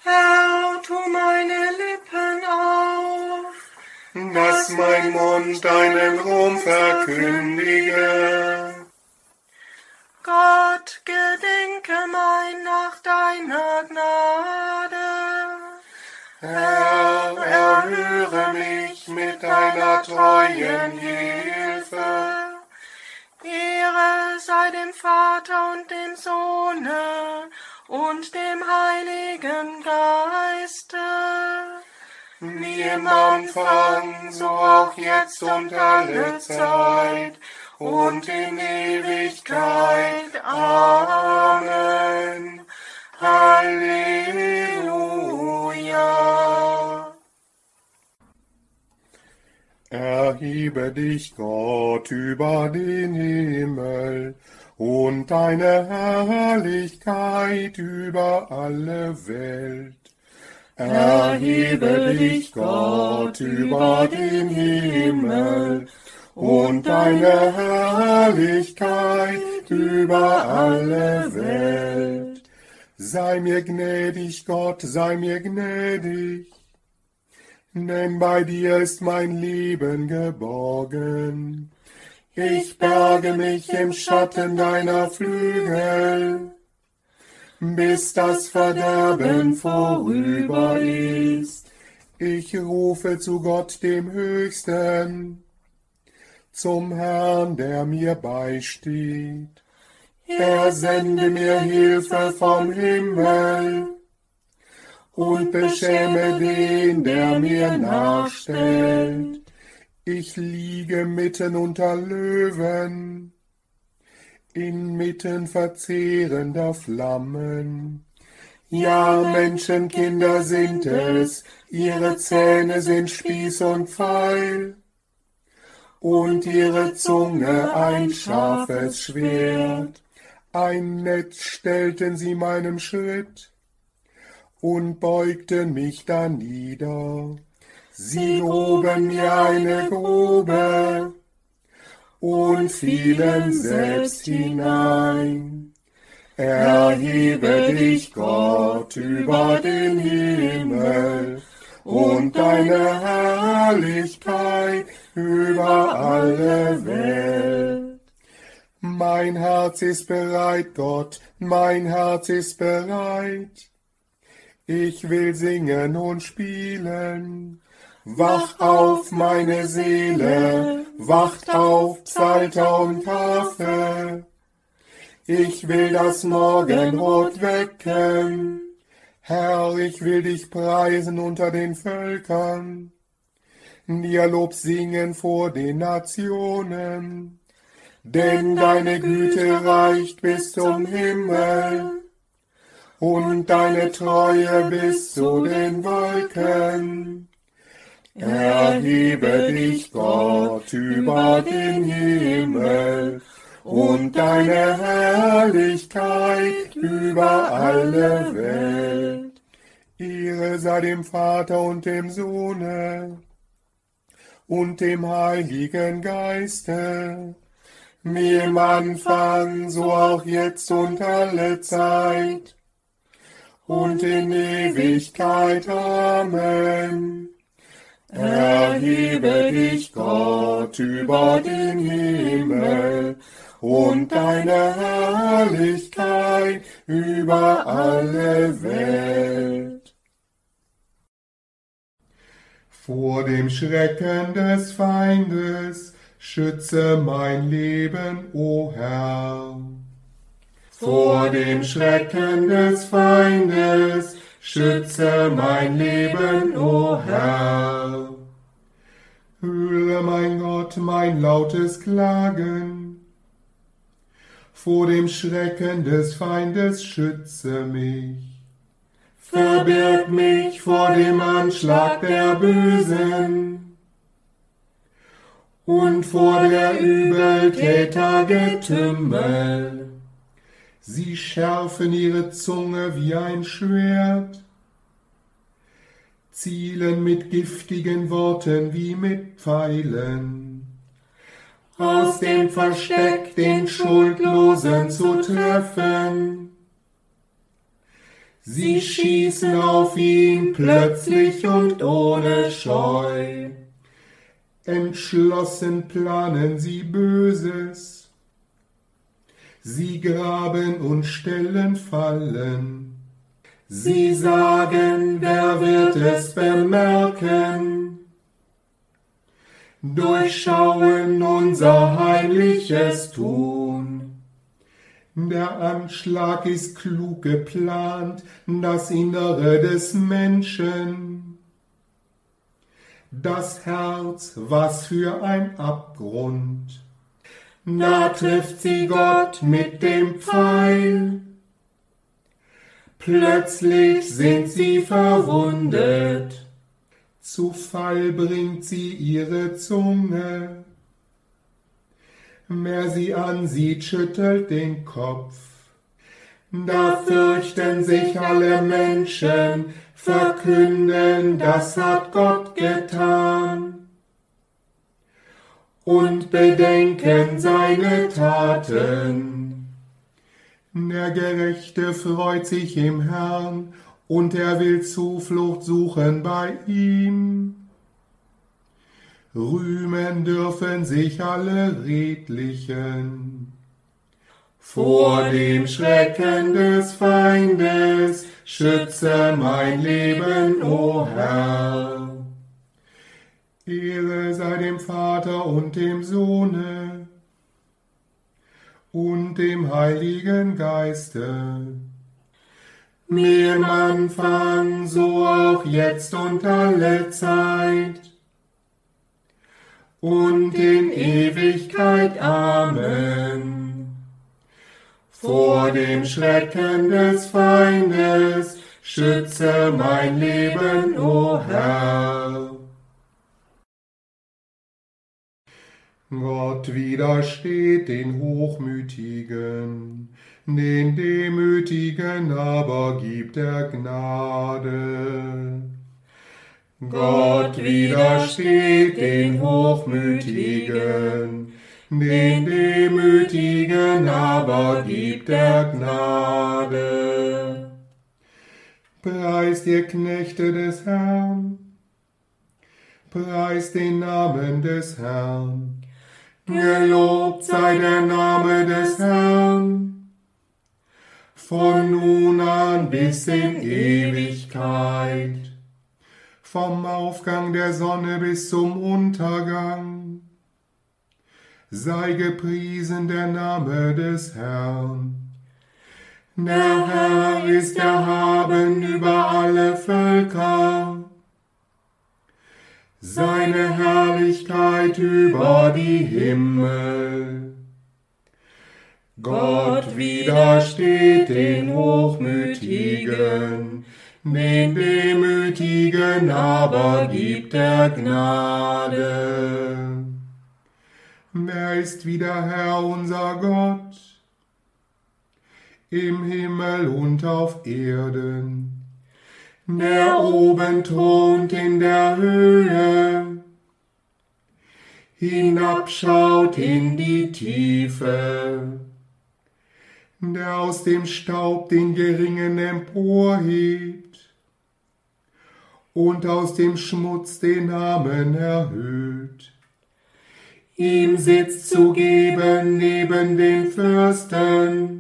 Herr, tu meine Lippen auf, dass mein Mund deinen Ruhm verkündige. Gott, gedenke mein nach deiner Gnade. Herr, erhöre mich mit deiner treuen Hilfe. Ehre sei dem Vater und dem Sohne und dem Heiligen Geiste. Wie im Anfang, so auch jetzt und alle Zeit und in Ewigkeit. Amen. Halleluja. Erhebe dich, Gott, über den Himmel und deine Herrlichkeit über alle Welt. Erhebe dich, Gott, über den Himmel und deine Herrlichkeit über alle Welt. Sei mir gnädig, Gott, sei mir gnädig, denn bei dir ist mein Leben geborgen. Ich berge mich im Schatten deiner Flügel, bis das Verderben vorüber ist. Ich rufe zu Gott dem Höchsten, zum Herrn, der mir beisteht. Er sende mir Hilfe vom Himmel und beschäme den, der mir nachstellt. Ich liege mitten unter Löwen, inmitten verzehrender Flammen. Ja, Menschenkinder sind es, ihre Zähne sind Spieß und Pfeil, und ihre Zunge ein scharfes Schwert. Ein Netz stellten sie meinem Schritt und beugten mich danieder. Sie gruben mir eine Grube und fielen selbst hinein. Erhebe dich, Gott, über den Himmel und deine Herrlichkeit über alle Welt. Mein Herz ist bereit, Gott, mein Herz ist bereit. Ich will singen und spielen. Wach auf, meine Seele, wacht auf, Psalter und Harfe. Ich will das Morgenrot wecken. Herr, ich will dich preisen unter den Völkern, dir Lob singen vor den Nationen. Denn deine Güte reicht bis zum Himmel und deine Treue bis zu den Wolken. Erhebe dich, Gott, über den Himmel und deine Herrlichkeit über alle Welt. Ehre sei dem Vater und dem Sohne und dem Heiligen Geiste, wie im Anfang, so auch jetzt und alle Zeit und in Ewigkeit. Amen. Erhebe dich, Gott, über den Himmel und deine Herrlichkeit über alle Welt. Vor dem Schrecken des Feindes schütze mein Leben, o Herr. Vor dem Schrecken des Feindes schütze mein Leben, o Herr. Höre, mein Gott, mein lautes Klagen. Vor dem Schrecken des Feindes schütze mich. Verbirg mich vor dem Anschlag der Bösen und vor der Übeltäter Getümmel. Sie schärfen ihre Zunge wie ein Schwert, zielen mit giftigen Worten wie mit Pfeilen, aus dem Versteck den Schuldlosen zu treffen. Sie schießen auf ihn plötzlich und ohne Scheu. Entschlossen planen sie Böses. Sie graben und stellen Fallen. Sie sagen, wer wird es bemerken? Durchschauen unser heimliches Tun. Der Anschlag ist klug geplant, das Innere des Menschen. Das Herz, was für ein Abgrund. Da trifft sie Gott mit dem Pfeil. Plötzlich sind sie verwundet. Zu Fall bringt sie ihre Zunge. Wer sie ansieht, schüttelt den Kopf. Da fürchten sich alle Menschen, verkünden, das hat Gott getan. Und bedenken seine Taten. Der Gerechte freut sich im Herrn, und er will Zuflucht suchen bei ihm. Rühmen dürfen sich alle Redlichen. Vor dem Schrecken des Feindes schütze mein Leben, o Herr. Ehre sei dem Vater und dem Sohne und dem Heiligen Geiste. Wie im Anfang, so auch jetzt und alle Zeit und in Ewigkeit. Amen. Vor dem Schrecken des Feindes schütze mein Leben, o Herr. Gott widersteht den Hochmütigen, den Demütigen aber gibt er Gnade. Gott widersteht den Hochmütigen, den Demütigen aber gibt er Gnade. Preist ihr Knechte des Herrn, preist den Namen des Herrn. Gelobt sei der Name des Herrn, von nun an bis in Ewigkeit. Vom Aufgang der Sonne bis zum Untergang. Sei gepriesen der Name des Herrn. Der Herr ist erhaben über alle Völker. Seine Herrlichkeit über die Himmel. Gott widersteht den Hochmütigen, den Demütigen aber gibt er Gnade. Wer ist wie der Herr unser Gott? Im Himmel und auf Erden. Der oben thront in der Höhe, hinabschaut in die Tiefe, der aus dem Staub den Geringen emporhebt und aus dem Schmutz den Armen erhöht. Ihm Sitz zu geben neben den Fürsten,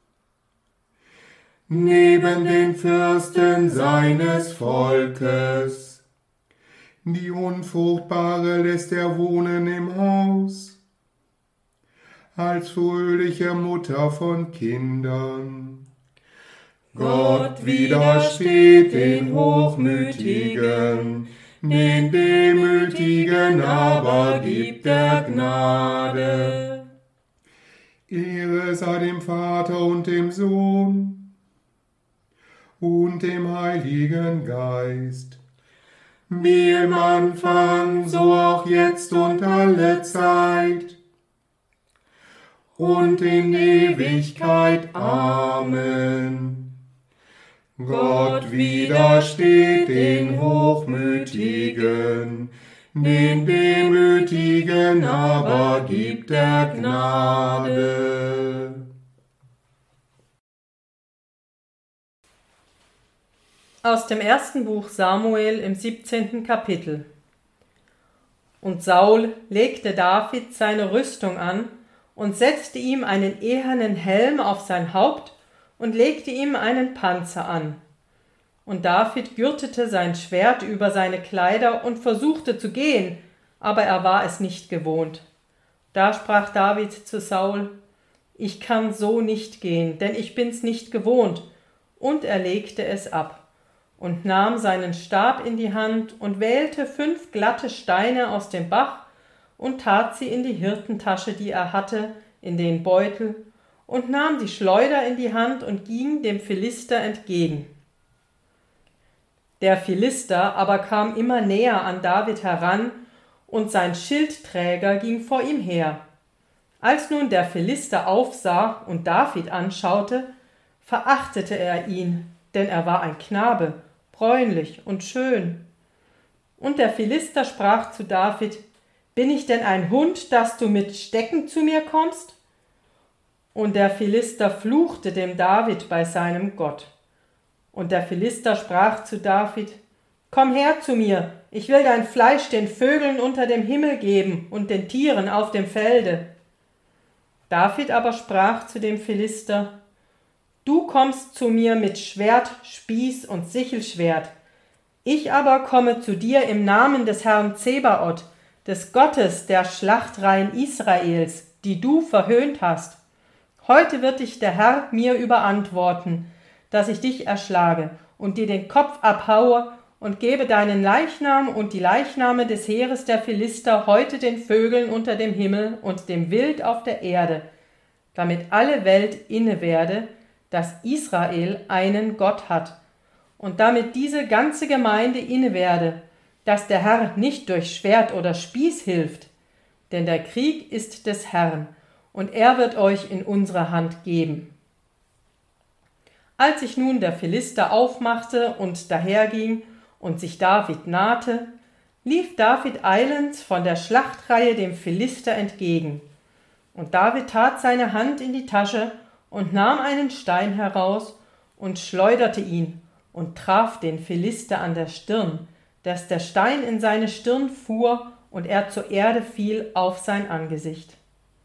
neben den Fürsten seines Volkes. Die Unfruchtbare lässt er wohnen im Haus, als fröhliche Mutter von Kindern. Gott widersteht den Hochmütigen, den Demütigen aber gibt er Gnade. Ehre sei dem Vater und dem Sohn und dem Heiligen Geist, wie im Anfang, so auch jetzt und alle Zeit und in Ewigkeit. Amen. Gott widersteht den Hochmütigen, den Demütigen aber gibt er Gnade. Aus dem ersten Buch Samuel im 17. Kapitel. Und Saul legte David seine Rüstung an und setzte ihm einen ehernen Helm auf sein Haupt und legte ihm einen Panzer an. Und David gürtete sein Schwert über seine Kleider und versuchte zu gehen, aber er war es nicht gewohnt. Da sprach David zu Saul: Ich kann so nicht gehen, denn ich bin's nicht gewohnt. Und er legte es ab und nahm seinen Stab in die Hand und wählte 5 glatte Steine aus dem Bach und tat sie in die Hirtentasche, die er hatte, in den Beutel, und nahm die Schleuder in die Hand und ging dem Philister entgegen. Der Philister aber kam immer näher an David heran, und sein Schildträger ging vor ihm her. Als nun der Philister aufsah und David anschaute, verachtete er ihn, denn er war ein Knabe, bräunlich und schön. Und der Philister sprach zu David: Bin ich denn ein Hund, dass du mit Stecken zu mir kommst? Und der Philister fluchte dem David bei seinem Gott. Und der Philister sprach zu David: Komm her zu mir, ich will dein Fleisch den Vögeln unter dem Himmel geben und den Tieren auf dem Felde. David aber sprach zu dem Philister: Du kommst zu mir mit Schwert, Spieß und Sichelschwert. Ich aber komme zu dir im Namen des Herrn Zebaoth, des Gottes der Schlachtreihen Israels, die du verhöhnt hast. Heute wird dich der Herr mir überantworten, dass ich dich erschlage und dir den Kopf abhaue und gebe deinen Leichnam und die Leichname des Heeres der Philister heute den Vögeln unter dem Himmel und dem Wild auf der Erde, damit alle Welt inne werde, dass Israel einen Gott hat, und damit diese ganze Gemeinde inne werde, dass der Herr nicht durch Schwert oder Spieß hilft, denn der Krieg ist des Herrn, und er wird euch in unsere Hand geben. Als sich nun der Philister aufmachte und daherging und sich David nahte, lief David eilends von der Schlachtreihe dem Philister entgegen. Und David tat seine Hand in die Tasche und nahm einen Stein heraus und schleuderte ihn und traf den Philister an der Stirn, dass der Stein in seine Stirn fuhr und er zur Erde fiel auf sein Angesicht.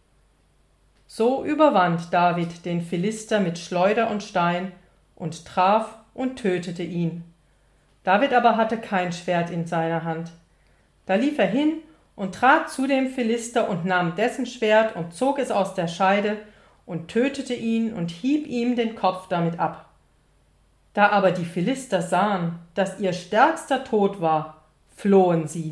So überwand David den Philister mit Schleuder und Stein und traf und tötete ihn. David aber hatte kein Schwert in seiner Hand. Da lief er hin und trat zu dem Philister und nahm dessen Schwert und zog es aus der Scheide und tötete ihn und hieb ihm den Kopf damit ab. Da aber die Philister sahen, dass ihr stärkster tot war, flohen sie.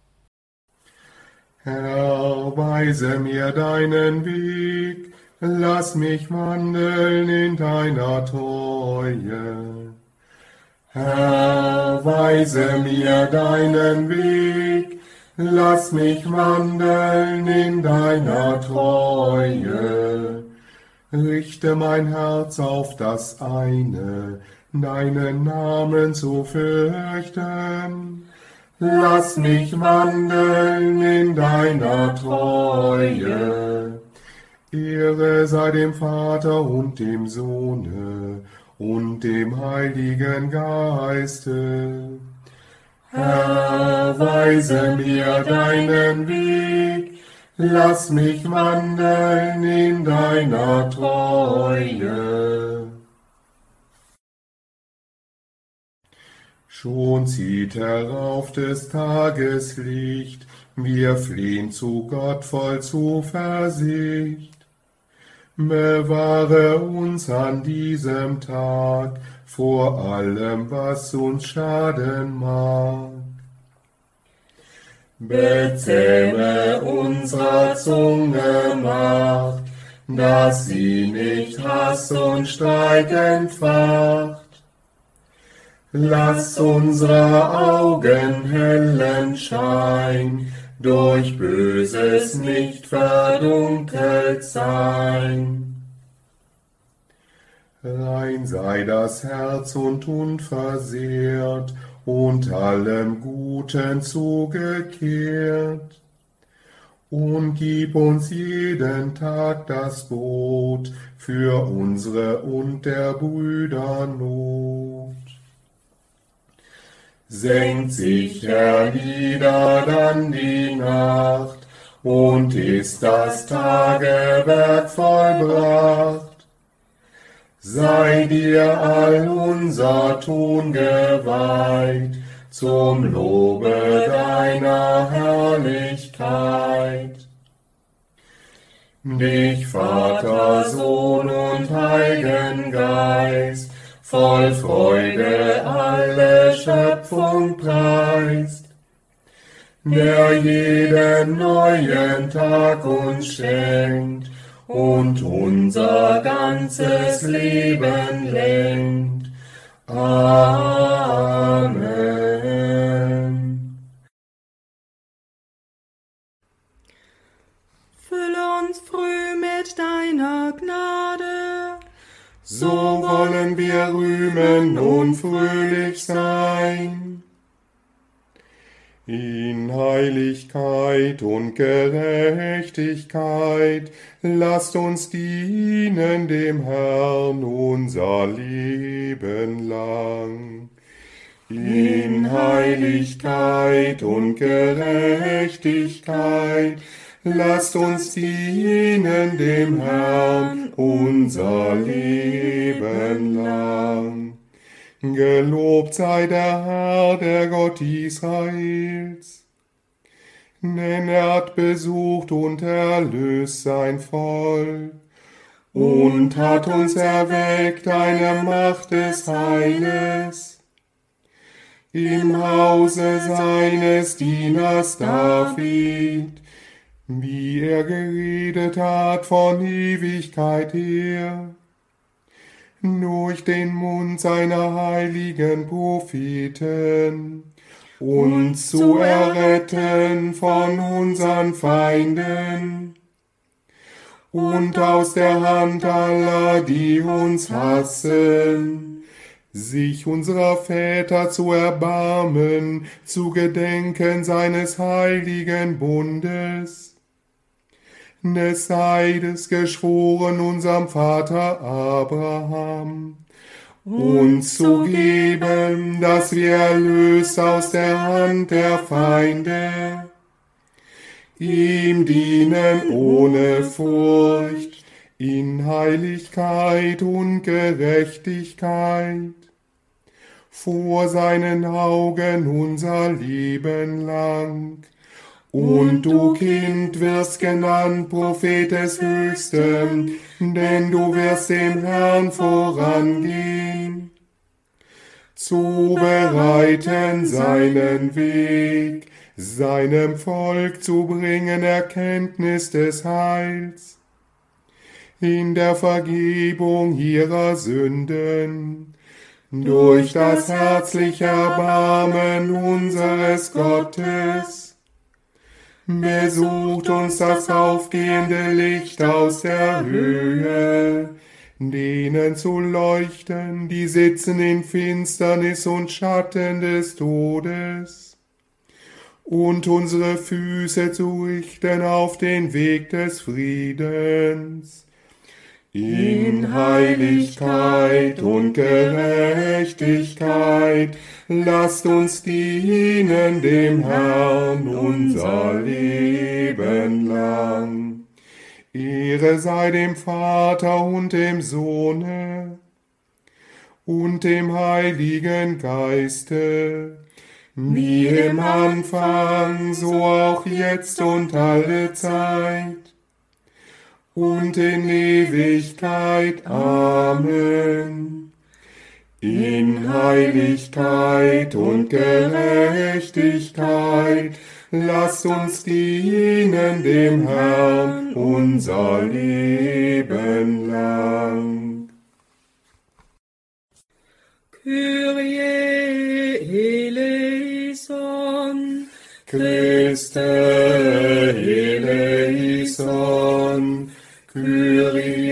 Herr, weise mir deinen Weg, lass mich wandeln in deiner Treue. Herr, weise mir deinen Weg, lass mich wandeln in deiner Treue. Richte mein Herz auf das eine, deinen Namen zu fürchten. Lass mich wandeln in deiner Treue. Ehre sei dem Vater und dem Sohne und dem Heiligen Geiste. Herr, weise mir deinen Weg, lass mich wandeln in deiner Treue. Schon zieht herauf des Tages Licht, wir flehen zu Gott voll Zuversicht. Bewahre uns an diesem Tag vor allem, was uns schaden mag. Bezähme unserer Zunge Macht, dass sie nicht Hass und Streit entfacht. Lass unsere Augen hellen Schein, durch Böses nicht verdunkelt sein. Rein sei das Herz und unversehrt, und allem Guten zugekehrt. Und gib uns jeden Tag das Brot für unsere und der Brüder Not. senkt sich hernieder dann die Nacht, und ist das Tagewerk vollbracht. Sei dir all unser Tun geweiht, zum Lobe deiner Herrlichkeit. Dich, Vater, Sohn und Heiligen Geist, voll Freude alle Schöpfung preist, der jeden neuen Tag uns schenkt und unser ganzes Leben lenkt. Amen. Fülle uns früh mit deiner Gnade, so wollen wir rühmen und fröhlich sein. In Heiligkeit und Gerechtigkeit lasst uns dienen dem Herrn unser Leben lang. In Heiligkeit und Gerechtigkeit lasst uns dienen dem Herrn unser Leben lang. Gelobt sei der Herr, der Gott Israels, denn er hat besucht und erlöst sein Volk und hat uns erweckt eine Macht des Heiles im Hause seines Dieners David, wie er geredet hat von Ewigkeit her, durch den Mund seiner heiligen Propheten, uns zu erretten von unseren Feinden und aus der Hand aller, die uns hassen, sich unserer Väter zu erbarmen, zu gedenken seines heiligen Bundes, des Eides geschworen unserem Vater Abraham, uns zu geben, dass wir erlöst aus der Hand der Feinde, ihm dienen ohne Furcht, in Heiligkeit und Gerechtigkeit, vor seinen Augen unser Leben lang. Und du, Kind, wirst genannt Prophet des Höchsten, denn du wirst dem Herrn vorangehen, zu bereiten seinen Weg, seinem Volk zu bringen Erkenntnis des Heils, in der Vergebung ihrer Sünden, durch das herzliche Erbarmen unseres Gottes. Besucht uns das aufgehende Licht aus der Höhe, denen zu leuchten, die sitzen in Finsternis und Schatten des Todes, und unsere Füße zu richten auf den Weg des Friedens. In Heiligkeit und Gerechtigkeit lasst uns dienen dem Herrn unser Leben lang. Ehre sei dem Vater und dem Sohne und dem Heiligen Geiste, wie im Anfang, so auch jetzt und alle Zeit und in Ewigkeit. Amen. In Heiligkeit und Gerechtigkeit lasst uns dienen dem Herrn unser Leben lang. Kyrie eleison, Christe eleison, Kyrie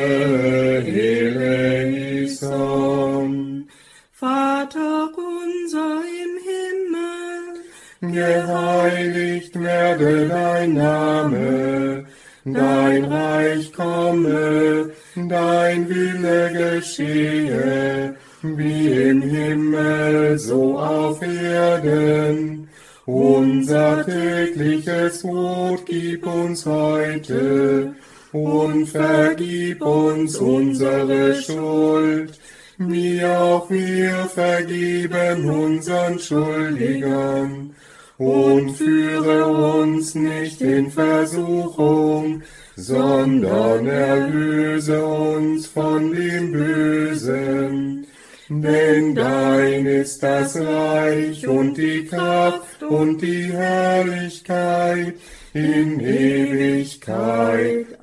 eleison. Vater unser im Himmel, Geheiligt werde dein Name, dein Reich komme, dein Wille geschehe, wie im Himmel, so auf Erden. Unser tägliches Brot gib uns heute und vergib uns unsere Schuld, wie auch wir vergeben unseren Schuldigern. Und führe uns nicht in Versuchung, sondern erlöse uns von dem Bösen. Denn dein ist das Reich und die Kraft und die Herrlichkeit in Ewigkeit.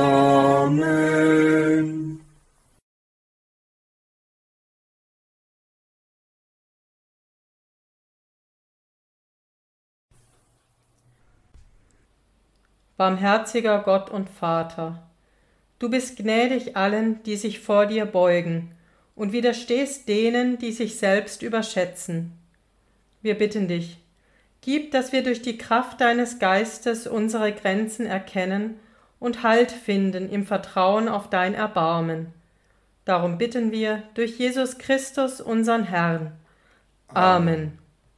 Amen. Barmherziger Gott und Vater, du bist gnädig allen, die sich vor dir beugen, und widerstehst denen, die sich selbst überschätzen. Wir bitten dich, gib, dass wir durch die Kraft deines Geistes unsere Grenzen erkennen und Halt finden im Vertrauen auf dein Erbarmen. Darum bitten wir durch Jesus Christus, unseren Herrn. Amen.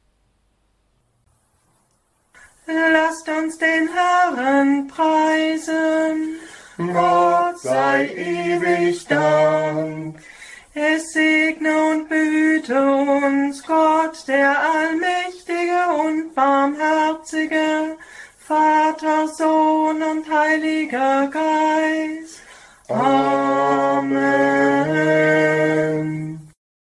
Lasst uns den Herrn preisen. Gott sei ewig Dank. Es segne und behüte uns Gott, der allmächtige und barmherzige, Vater, Sohn und Heiliger Geist. Amen.